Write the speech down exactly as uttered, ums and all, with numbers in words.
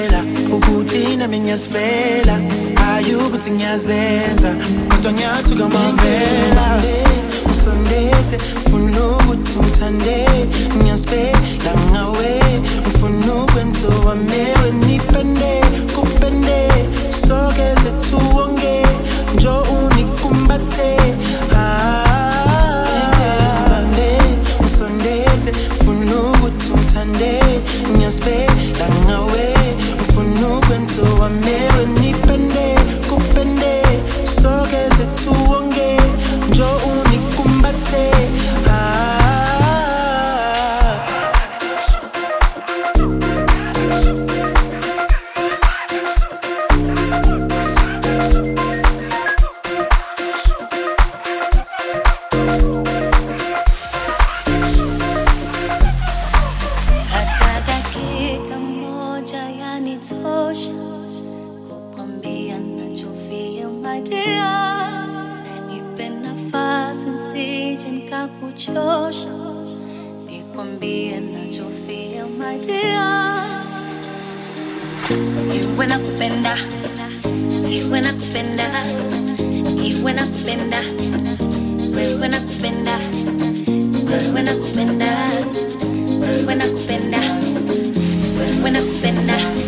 ngiyakutshela ukuthi nami ngiyasifela ayukuthi ngiyazenza kodwa ngiyathuka mavela usondeze ufuna ukuthi ungithande ngiyasifela ngawe ufuna ukwenza wamewe nipende kupende sogeze tuonge njo unikumbathe usondeze ufuna ukuthi ungithande ngiyasifela ngawe ufuna ukwenza wamewe nipende kupende sogeze tuonge njo unikumbathe kuchosha nikwambie nachofeel my dear. Iwe nakupenda, iwe nakupenda, iwe nakupenda, wewe nakupenda, wewe nakupenda, wewe nakupenda, wewe nakupenda.